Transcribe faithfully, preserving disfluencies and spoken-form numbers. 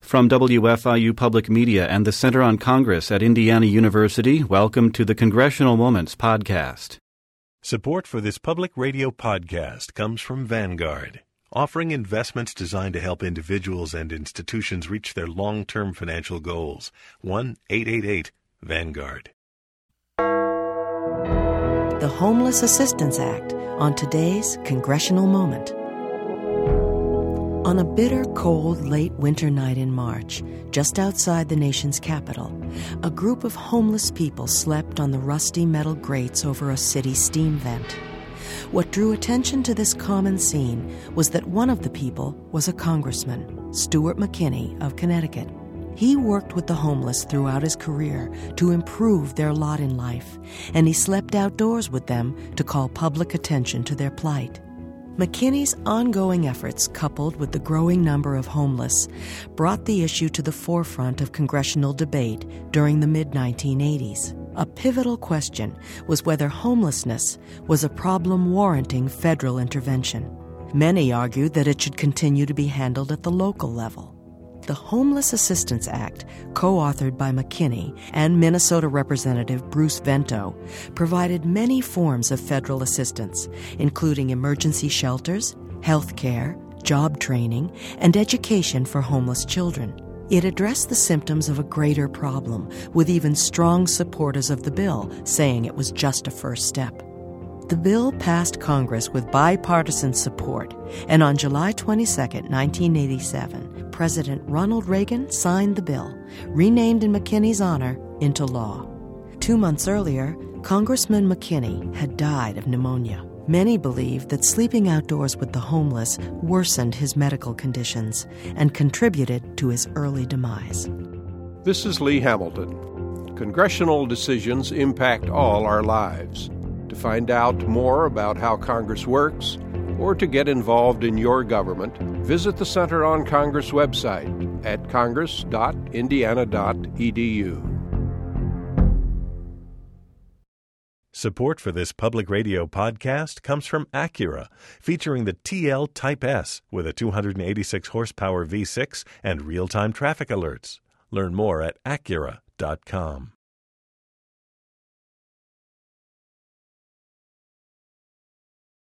From W F I U Public Media and the Center on Congress at Indiana University, welcome to the Congressional Moments podcast. Support for this public radio podcast comes from Vanguard, offering investments designed to help individuals and institutions reach their long-term financial goals. one eight eight eight Vanguard. The Homeless Assistance Act on today's Congressional Moment. On a bitter, cold, late winter night in March, just outside the nation's capital, a group of homeless people slept on the rusty metal grates over a city steam vent. What drew attention to this common scene was that one of the people was a congressman, Stuart McKinney of Connecticut. He worked with the homeless throughout his career to improve their lot in life, and he slept outdoors with them to call public attention to their plight. McKinney's ongoing efforts, coupled with the growing number of homeless, brought the issue to the forefront of congressional debate during the mid nineteen eighties. A pivotal question was whether homelessness was a problem warranting federal intervention. Many argued that it should continue to be handled at the local level. The Homeless Assistance Act, co-authored by McKinney and Minnesota Representative Bruce Vento, provided many forms of federal assistance, including emergency shelters, health care, job training, and education for homeless children. It addressed the symptoms of a greater problem, with even strong supporters of the bill saying it was just a first step. The bill passed Congress with bipartisan support, and on July twenty-second, nineteen eighty-seven, President Ronald Reagan signed the bill, renamed in McKinney's honor, into law. Two months earlier, Congressman McKinney had died of pneumonia. Many believe that sleeping outdoors with the homeless worsened his medical conditions and contributed to his early demise. This is Lee Hamilton. Congressional decisions impact all our lives. To find out more about how Congress works, or to get involved in your government, visit the Center on Congress website at congress dot indiana dot e d u. Support for this public radio podcast comes from Acura, featuring the T L Type S with a two hundred eighty-six horsepower V six and real-time traffic alerts. Learn more at acura dot com.